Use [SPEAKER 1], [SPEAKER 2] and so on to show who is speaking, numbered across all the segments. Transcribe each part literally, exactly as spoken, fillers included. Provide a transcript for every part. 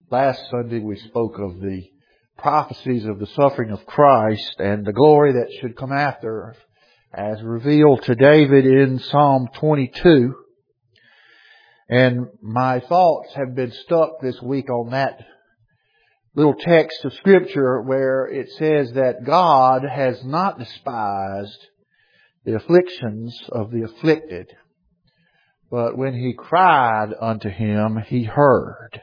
[SPEAKER 1] Last Sunday we spoke of the prophecies of the suffering of Christ and the glory that should come after, as revealed to David in Psalm twenty-two. And my thoughts have been stuck this week on that little text of Scripture where it says that God has not despised the afflictions of the afflicted, but when he cried unto him, he heard.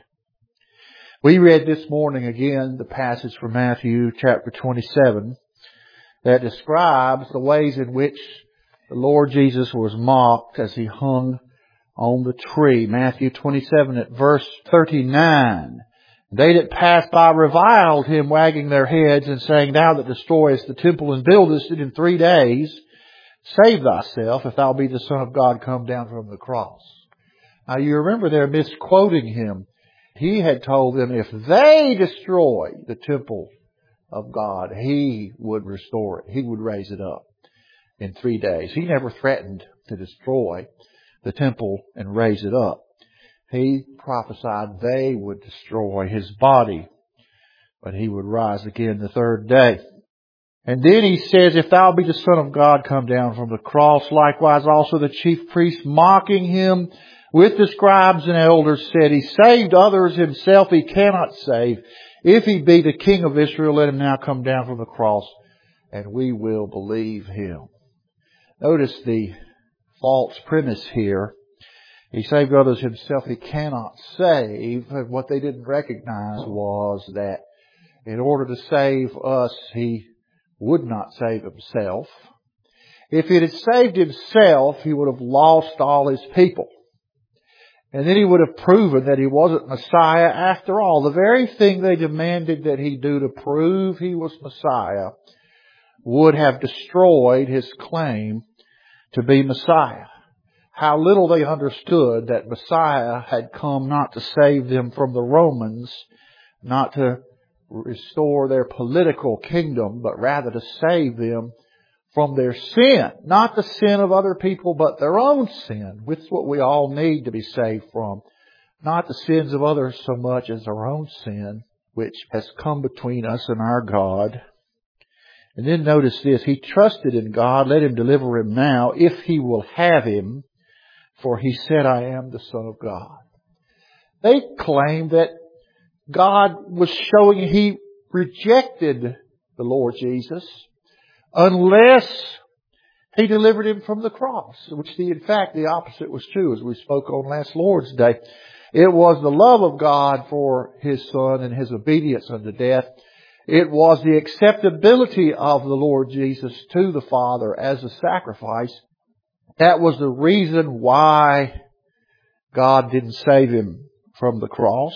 [SPEAKER 1] We read this morning again the passage from Matthew chapter twenty-seven that describes the ways in which the Lord Jesus was mocked as he hung on the tree. Matthew twenty-seven at verse thirty-nine. They that passed by reviled him, wagging their heads and saying, Thou that destroyest the temple and buildest it in three days, save thyself, if thou be the Son of God, come down from the cross. Now you remember they're misquoting him. He had told them if they destroy the temple of God, he would restore it. He would raise it up in three days. He never threatened to destroy the temple and raise it up. He prophesied they would destroy his body, but he would rise again the third day. And then he says, if thou be the Son of God, come down from the cross. Likewise also the chief priests, mocking him with the scribes and elders, said, He saved others, himself he cannot save. If he be the King of Israel, let him now come down from the cross, and we will believe him. Notice the false premise here. He saved others, himself he cannot save. And what they didn't recognize was that in order to save us, he would not save himself. If he had saved himself, he would have lost all his people. And then he would have proven that he wasn't Messiah after all. The very thing they demanded that he do to prove he was Messiah would have destroyed his claim to be Messiah. How little they understood that Messiah had come not to save them from the Romans, not to restore their political kingdom, but rather to save them from their sin. Not the sin of other people, but their own sin, which is what we all need to be saved from. Not the sins of others so much as our own sin, which has come between us and our God. And then notice this, he trusted in God, let him deliver him now, if he will have him, for he said, I am the Son of God. They claimed that God was showing he rejected the Lord Jesus unless he delivered him from the cross, which the, in fact the opposite was true, as we spoke on last Lord's Day. It was the love of God for his Son and his obedience unto death. It was the acceptability of the Lord Jesus to the Father as a sacrifice. That was the reason why God didn't save him from the cross.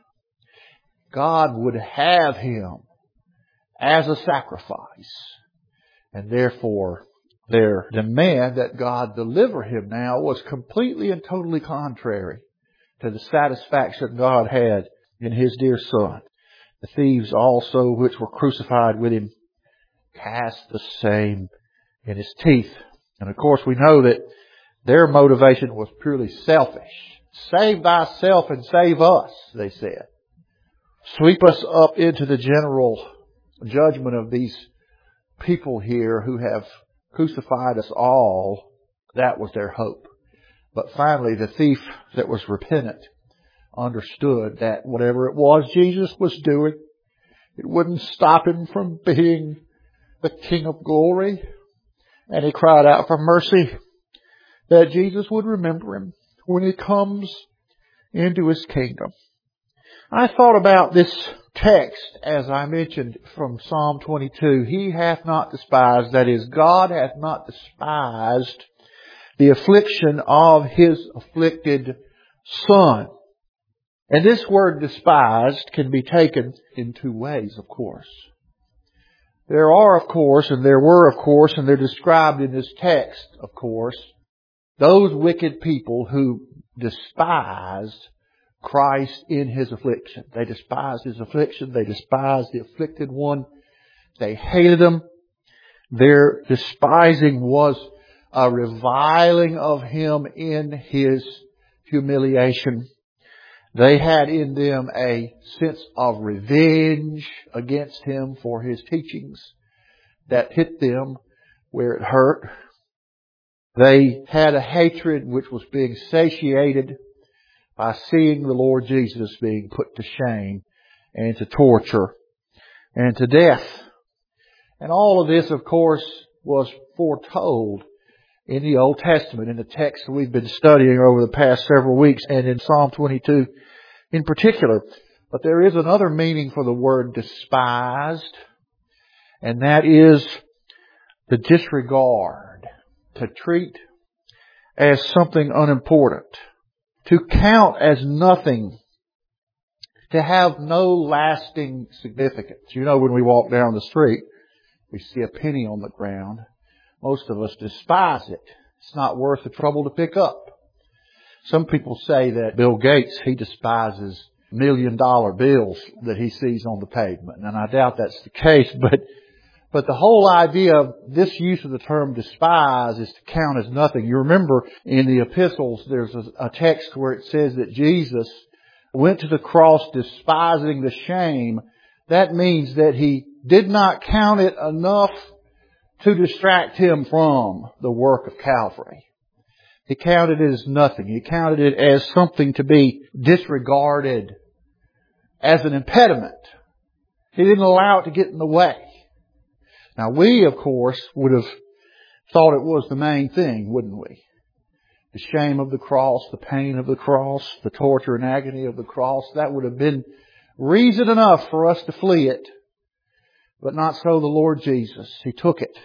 [SPEAKER 1] God would have him as a sacrifice. And therefore, their demand that God deliver him now was completely and totally contrary to the satisfaction God had in his dear Son. The thieves also, which were crucified with him, cast the same in his teeth. And of course we know that their motivation was purely selfish. Save thyself and save us, they said. Sweep us up into the general judgment of these people here who have crucified us all. That was their hope. But finally the thief that was repentant understood that whatever it was Jesus was doing, it wouldn't stop him from being the King of glory. And he cried out for mercy that Jesus would remember him when he comes into his kingdom. I thought about this text, as I mentioned, from Psalm twenty-two. He hath not despised, that is, God hath not despised the affliction of his afflicted Son. And this word despised can be taken in two ways, of course. There are, of course, and there were, of course, and they're described in this text, of course, those wicked people who despised Christ in his affliction. They despised his affliction. They despised the afflicted one. They hated him. Their despising was a reviling of him in his humiliation. They had in them a sense of revenge against Him for His teachings that hit them where it hurt. They had a hatred which was being satiated by seeing the Lord Jesus being put to shame and to torture and to death. And all of this, of course, was foretold in the Old Testament, in the text we've been studying over the past several weeks, and in Psalm twenty-two in particular. But there is another meaning for the word despised, and that is the disregard, to treat as something unimportant, to count as nothing, to have no lasting significance. You know, when we walk down the street, we see a penny on the ground. Most of us despise it. It's not worth the trouble to pick up. Some people say that Bill Gates, he despises million dollar bills that he sees on the pavement. And I doubt that's the case, but But the whole idea of this use of the term despise is to count as nothing. You remember in the epistles, there's a, a text where it says that Jesus went to the cross despising the shame. That means that He did not count it enough to distract Him from the work of Calvary. He counted it as nothing. He counted it as something to be disregarded, as an impediment. He didn't allow it to get in the way. Now we, of course, would have thought it was the main thing, wouldn't we? The shame of the cross, the pain of the cross, the torture and agony of the cross, that would have been reason enough for us to flee it. But not so the Lord Jesus. He took it.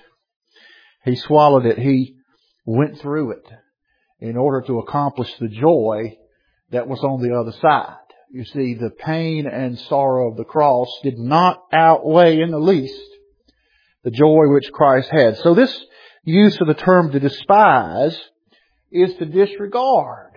[SPEAKER 1] He swallowed it. He went through it in order to accomplish the joy that was on the other side. You see, the pain and sorrow of the cross did not outweigh in the least the joy which Christ had. So this use of the term to despise is to disregard,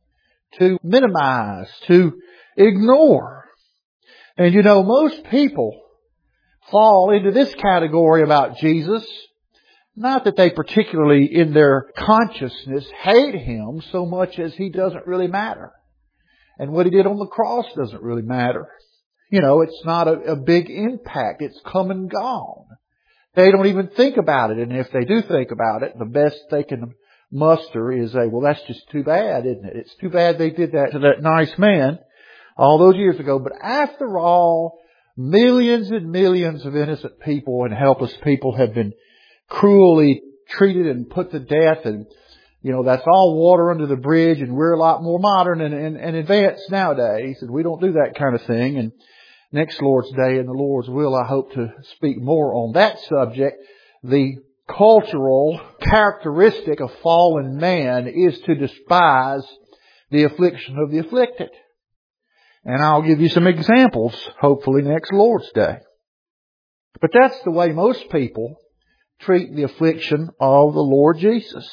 [SPEAKER 1] to minimize, to ignore. And you know, most people fall into this category about Jesus. Not that they particularly in their consciousness hate Him so much as He doesn't really matter. And what He did on the cross doesn't really matter. You know, it's not a, a big impact. It's come and gone. They don't even think about it. And if they do think about it, the best they can muster is a, well, that's just too bad, isn't it? It's too bad they did that to that nice man all those years ago. But after all, millions and millions of innocent people and helpless people have been cruelly treated and put to death. And, you know, that's all water under the bridge. And we're a lot more modern and, and, and advanced nowadays. And we don't do that kind of thing. And next Lord's Day and the Lord's will, I hope to speak more on that subject. The cultural characteristic of fallen man is to despise the affliction of the afflicted. And I'll give you some examples, hopefully next Lord's Day. But that's the way most people treat the affliction of the Lord Jesus.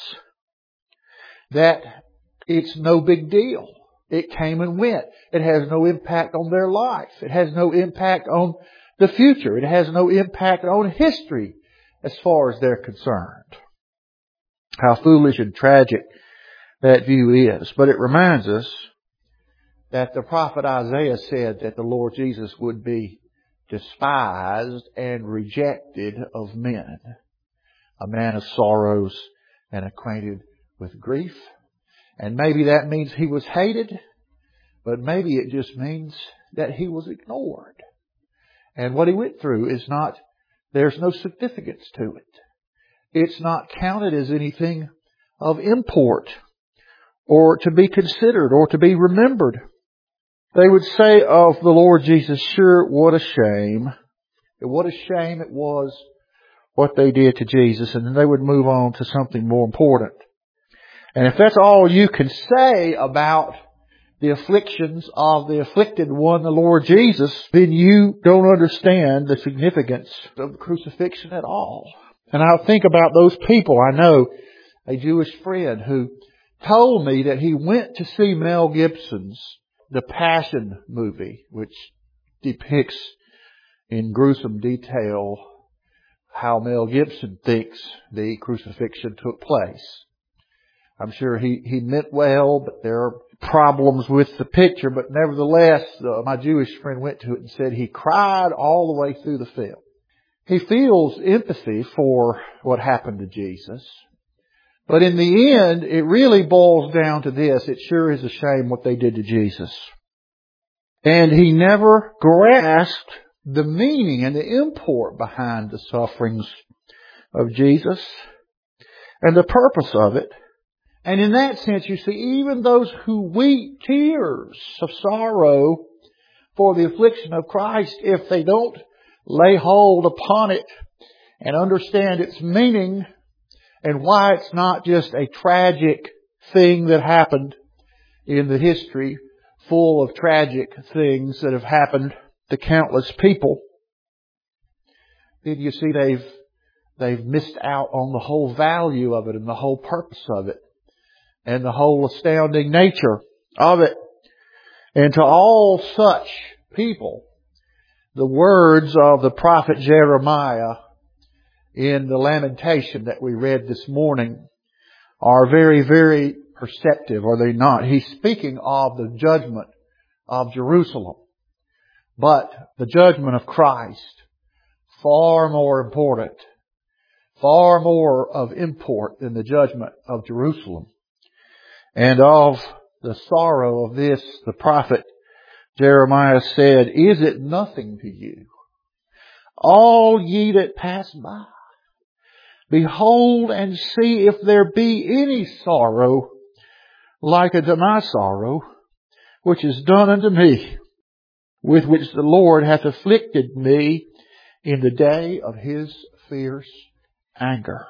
[SPEAKER 1] That it's no big deal. It came and went. It has no impact on their life. It has no impact on the future. It has no impact on history as far as they're concerned. How foolish and tragic that view is. But it reminds us that the prophet Isaiah said that the Lord Jesus would be despised and rejected of men. A man of sorrows and acquainted with grief. And maybe that means He was hated, but maybe it just means that He was ignored. And what He went through is not, there's no significance to it. It's not counted as anything of import or to be considered or to be remembered. They would say of the Lord Jesus, sure, what a shame. What a shame it was what they did to Jesus. And then they would move on to something more important. And if that's all you can say about the afflictions of the afflicted one, the Lord Jesus, then you don't understand the significance of the crucifixion at all. And I think about those people. I know a Jewish friend who told me that he went to see Mel Gibson's The Passion movie, which depicts in gruesome detail how Mel Gibson thinks the crucifixion took place. I'm sure he, he meant well, but there are problems with the picture. But nevertheless, uh, my Jewish friend went to it and said he cried all the way through the film. He feels empathy for what happened to Jesus. But in the end, it really boils down to this. It sure is a shame what they did to Jesus. And he never grasped the meaning and the import behind the sufferings of Jesus and the purpose of it. And in that sense, you see, even those who weep tears of sorrow for the affliction of Christ, if they don't lay hold upon it and understand its meaning and why it's not just a tragic thing that happened in the history full of tragic things that have happened to countless people, then you see they've they've missed out on the whole value of it and the whole purpose of it and the whole astounding nature of it. And to all such people, the words of the prophet Jeremiah in the lamentation that we read this morning are very, very perceptive, are they not? He's speaking of the judgment of Jerusalem. But the judgment of Christ, far more important, far more of import than the judgment of Jerusalem. And of the sorrow of this, the prophet Jeremiah said, "Is it nothing to you, all ye that pass by? Behold and see if there be any sorrow like unto my sorrow, which is done unto me, with which the Lord hath afflicted me in the day of His fierce anger."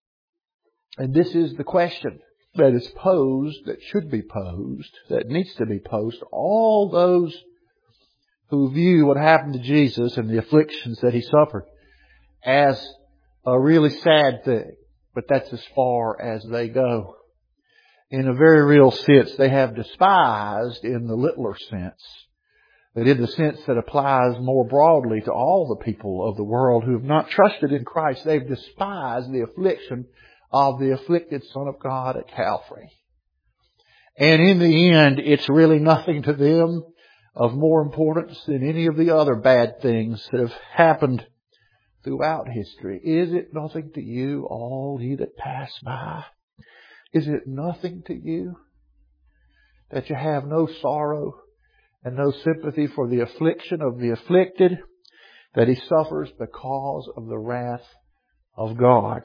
[SPEAKER 1] And this is the question that is posed, that should be posed, that needs to be posed to all those who view what happened to Jesus and the afflictions that He suffered as a really sad thing. But that's as far as they go. In a very real sense, they have despised in the littler sense, but in the sense that applies more broadly to all the people of the world who have not trusted in Christ, they've despised the affliction of the afflicted Son of God at Calvary. And in the end, it's really nothing to them of more importance than any of the other bad things that have happened throughout history. Is it nothing to you, all ye that pass by? Is it nothing to you that you have no sorrow and no sympathy for the affliction of the afflicted, that he suffers because of the wrath of God?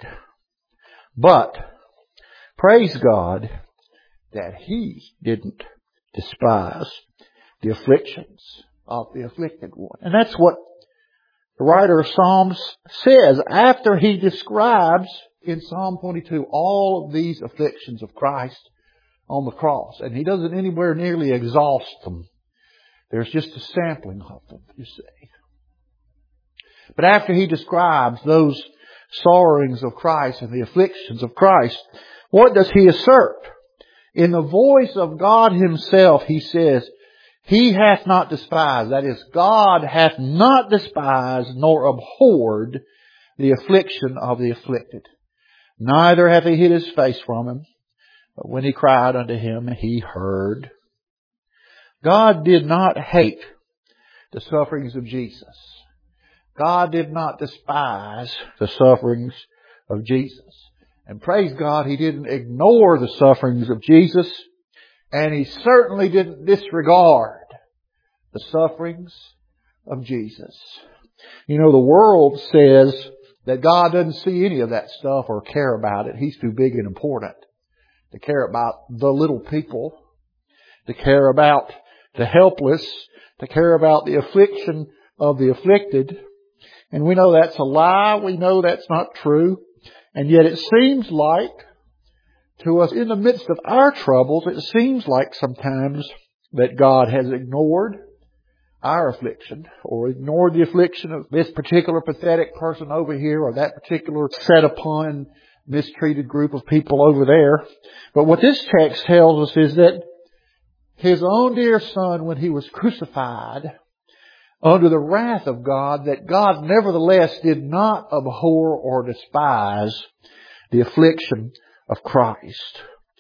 [SPEAKER 1] But praise God that He didn't despise the afflictions of the afflicted one. And that's what the writer of Psalms says after he describes in Psalm twenty-two all of these afflictions of Christ on the cross. And he doesn't anywhere nearly exhaust them. There's just a sampling of them, you see. But after he describes those sorrowings of Christ and the afflictions of Christ, what does he assert? In the voice of God Himself, he says, He hath not despised, that is, God hath not despised nor abhorred the affliction of the afflicted. Neither hath He hid His face from him, but when he cried unto Him, He heard. God did not hate the sufferings of Jesus. God did not despise the sufferings of Jesus. And praise God, He didn't ignore the sufferings of Jesus. And He certainly didn't disregard the sufferings of Jesus. You know, the world says that God doesn't see any of that stuff or care about it. He's too big and important to care about the little people, to care about the helpless, to care about the affliction of the afflicted. And we know that's a lie. We know that's not true. And yet it seems like to us in the midst of our troubles, it seems like sometimes that God has ignored our affliction or ignored the affliction of this particular pathetic person over here or that particular set upon mistreated group of people over there. But what this text tells us is that His own dear Son, when He was crucified under the wrath of God, that God nevertheless did not abhor or despise the affliction of Christ.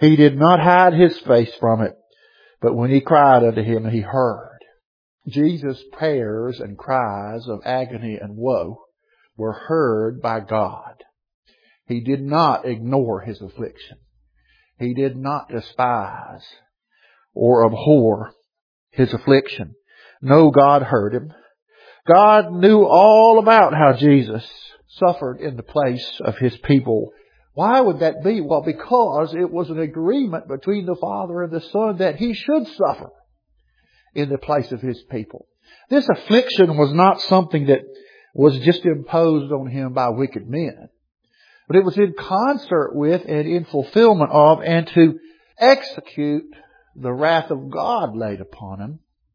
[SPEAKER 1] He did not hide His face from it, but when he cried unto Him, He heard. Jesus' prayers and cries of agony and woe were heard by God. He did not ignore His affliction. He did not despise or abhor His affliction. No, God heard Him. God knew all about how Jesus suffered in the place of His people. Why would that be? Well, because it was an agreement between the Father and the Son that He should suffer in the place of His people. This affliction was not something that was just imposed on Him by wicked men, but it was in concert with and in fulfillment of and to execute the wrath of God laid upon Him.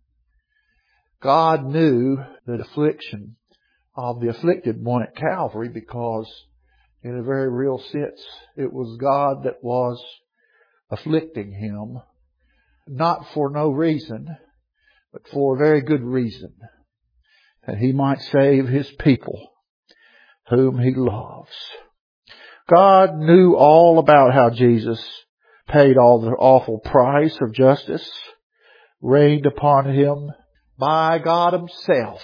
[SPEAKER 1] God knew the affliction of the afflicted one at Calvary because, in a very real sense, it was God that was afflicting Him, not for no reason, but for a very good reason, that He might save His people whom He loves. God knew all about how Jesus paid all the awful price of justice rained upon Him by God Himself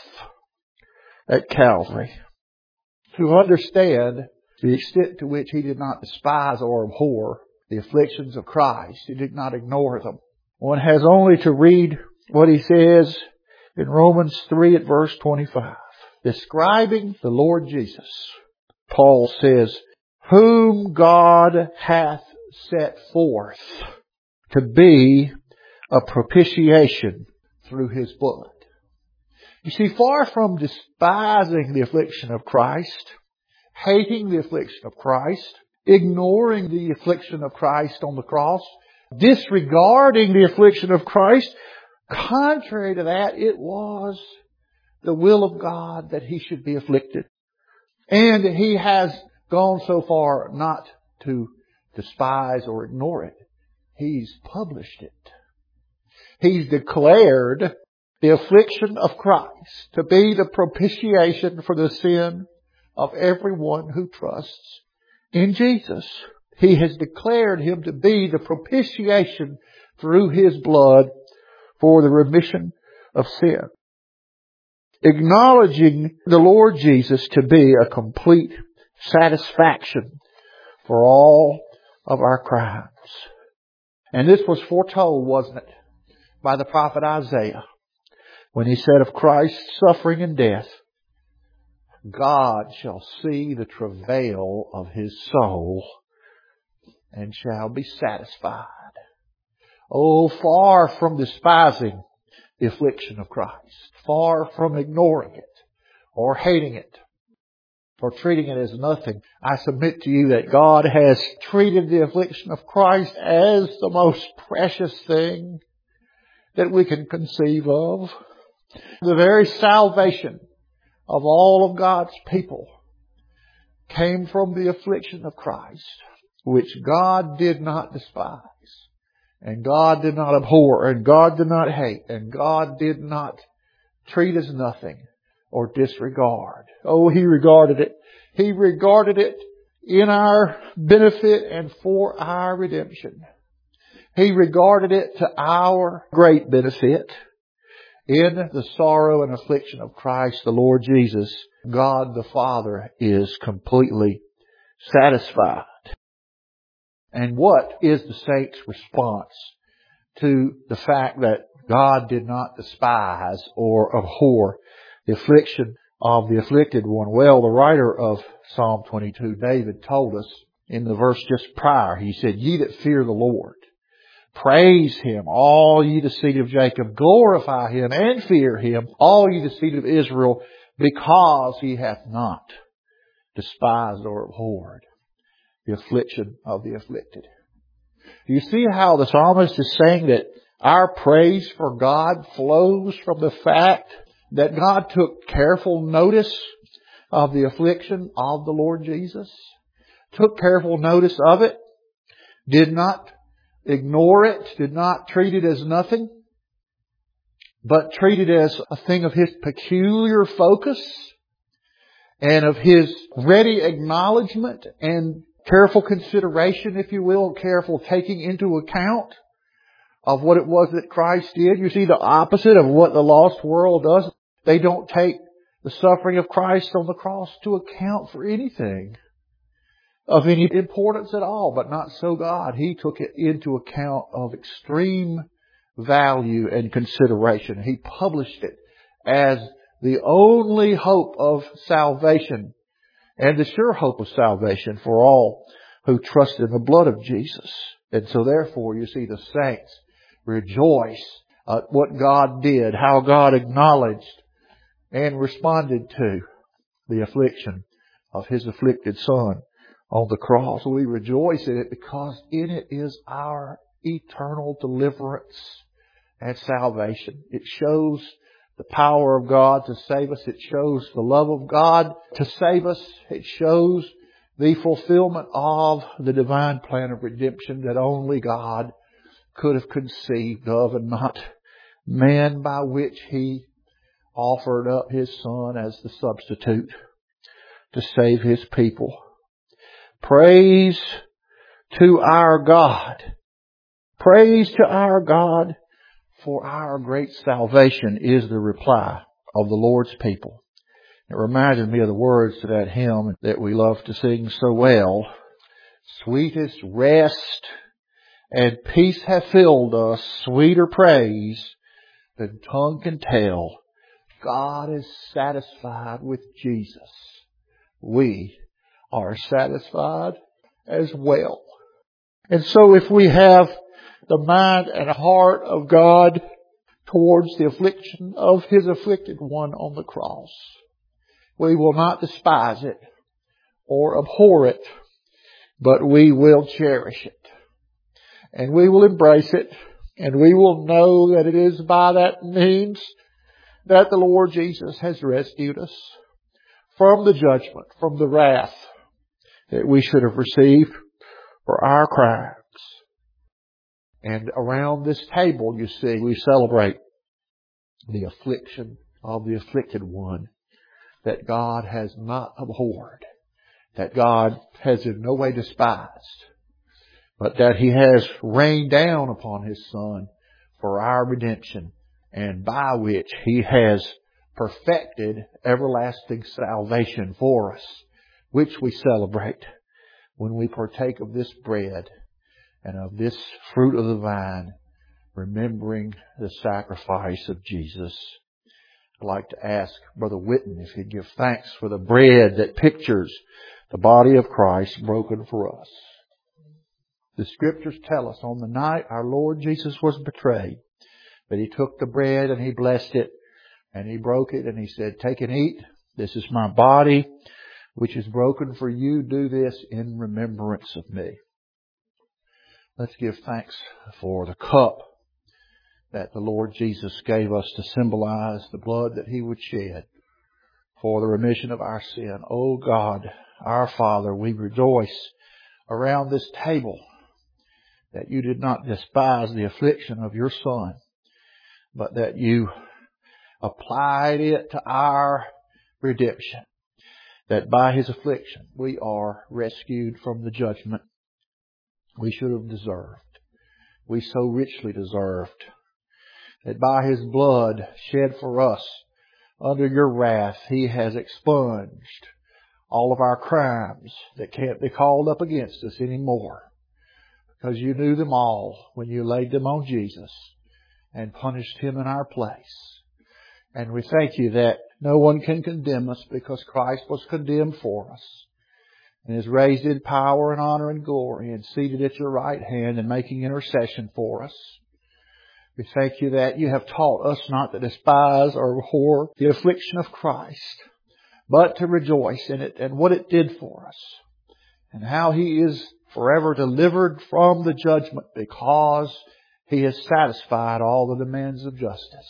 [SPEAKER 1] at Calvary. To understand the extent to which He did not despise or abhor the afflictions of Christ, He did not ignore them, one has only to read what He says in Romans three at verse twenty-five. Describing the Lord Jesus, Paul says, whom God hath set forth to be a propitiation through His blood. You see, far from despising the affliction of Christ, hating the affliction of Christ, ignoring the affliction of Christ on the cross, disregarding the affliction of Christ, contrary to that, it was the will of God that He should be afflicted. And He has gone so far not to despise or ignore it. He's published it. He's declared the affliction of Christ to be the propitiation for the sin of everyone who trusts in Jesus. He has declared Him to be the propitiation through His blood for the remission of sin. Acknowledging the Lord Jesus to be a complete satisfaction for all of our crimes. And this was foretold, wasn't it, by the prophet Isaiah, when he said of Christ's suffering and death, God shall see the travail of His soul and shall be satisfied. Oh, far from despising the affliction of Christ, far from ignoring it or hating it or treating it as nothing, I submit to you that God has treated the affliction of Christ as the most precious thing that we can conceive of. The very salvation of all of God's people came from the affliction of Christ, which God did not despise, and God did not abhor, and God did not hate, and God did not treat as nothing or disregard. Oh, He regarded it. He regarded it in our benefit and for our redemption. He regarded it to our great benefit. In the sorrow and affliction of Christ, the Lord Jesus, God the Father is completely satisfied. And what is the saint's response to the fact that God did not despise or abhor the affliction of the afflicted one? Well, the writer of Psalm twenty-two, David, told us in the verse just prior, he said, ye that fear the Lord, praise Him, all ye the seed of Jacob. Glorify Him and fear Him, all ye the seed of Israel, because He hath not despised or abhorred the affliction of the afflicted. Do you see how the psalmist is saying that our praise for God flows from the fact that God took careful notice of the affliction of the Lord Jesus? Took careful notice of it, did not ignore it, did not treat it as nothing, but treat it as a thing of His peculiar focus and of His ready acknowledgement and careful consideration, if you will, careful taking into account of what it was that Christ did. You see the opposite of what the lost world does. They don't take the suffering of Christ on the cross to account for anything of any importance at all, but not so God. He took it into account of extreme value and consideration. He published it as the only hope of salvation and the sure hope of salvation for all who trust in the blood of Jesus. And so therefore, you see the saints rejoice at what God did, how God acknowledged and responded to the affliction of His afflicted Son on the cross. We rejoice in it because in it is our eternal deliverance and salvation. It shows the power of God to save us. It shows the love of God to save us. It shows the fulfillment of the divine plan of redemption that only God could have conceived of, and not man, by which He offered up His Son as the substitute to save His people. Praise to our God. Praise to our God, for our great salvation is the reply of the Lord's people. It reminded me of the words to that hymn that we love to sing so well. Sweetest rest and peace have filled us, sweeter praise than tongue can tell. God is satisfied with Jesus. We are satisfied as well. And so if we have the mind and heart of God towards the affliction of His afflicted one on the cross, we will not despise it or abhor it, but we will cherish it. And we will embrace it. And we will know that it is by that means that the Lord Jesus has rescued us from the judgment, from the wrath that we should have received for our crimes. And around this table, you see, we celebrate the affliction of the afflicted one that God has not abhorred, that God has in no way despised, but that He has rained down upon His Son for our redemption, and by which He has perfected everlasting salvation for us, which we celebrate when we partake of this bread and of this fruit of the vine, remembering the sacrifice of Jesus. I'd like to ask Brother Whitten if he'd give thanks for the bread that pictures the body of Christ broken for us. The Scriptures tell us on the night our Lord Jesus was betrayed, that He took the bread and He blessed it and He broke it and He said, "Take and eat. This is my body, which is broken for you. Do this in remembrance of me." Let's give thanks for the cup that the Lord Jesus gave us to symbolize the blood that He would shed for the remission of our sin. Oh God, our Father, we rejoice around this table that You did not despise the affliction of Your Son, but that You applied it to our redemption, that by His affliction we are rescued from the judgment we should have deserved, we so richly deserved, that by His blood shed for us under Your wrath, He has expunged all of our crimes that can't be called up against us anymore, because You knew them all when You laid them on Jesus and punished Him in our place. And we thank You that no one can condemn us, because Christ was condemned for us and is raised in power and honor and glory and seated at Your right hand and making intercession for us. We thank You that You have taught us not to despise or abhor the affliction of Christ, but to rejoice in it and what it did for us, and how He is forever delivered from the judgment because He has satisfied all the demands of justice.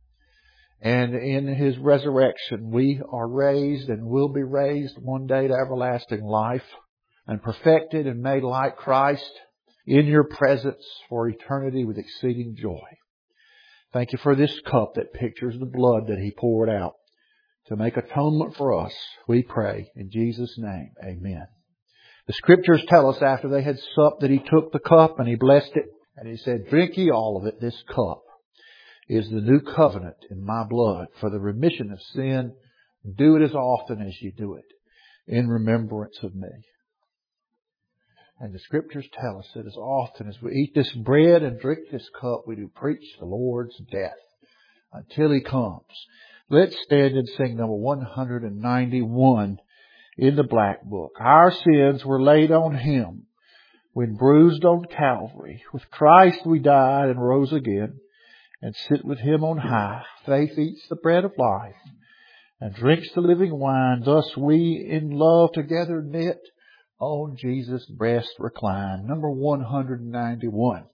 [SPEAKER 1] And in His resurrection, we are raised and will be raised one day to everlasting life, and perfected and made like Christ in Your presence for eternity with exceeding joy. Thank You for this cup that pictures the blood that He poured out to make atonement for us. We pray in Jesus' name. Amen. The Scriptures tell us after they had supped that He took the cup and He blessed it. And He said, drink ye all of it. This cup is the new covenant in my blood for the remission of sin. Do it as often as you do it in remembrance of me. And the Scriptures tell us that as often as we eat this bread and drink this cup, we do preach the Lord's death until He comes. Let's stand and sing number one ninety-one in the Black Book. Our sins were laid on Him when bruised on Calvary. With Christ we died and rose again and sit with Him on high. Faith eats the bread of life and drinks the living wine. Thus we in love together knit on Jesus' breast recline. Number one ninety-one.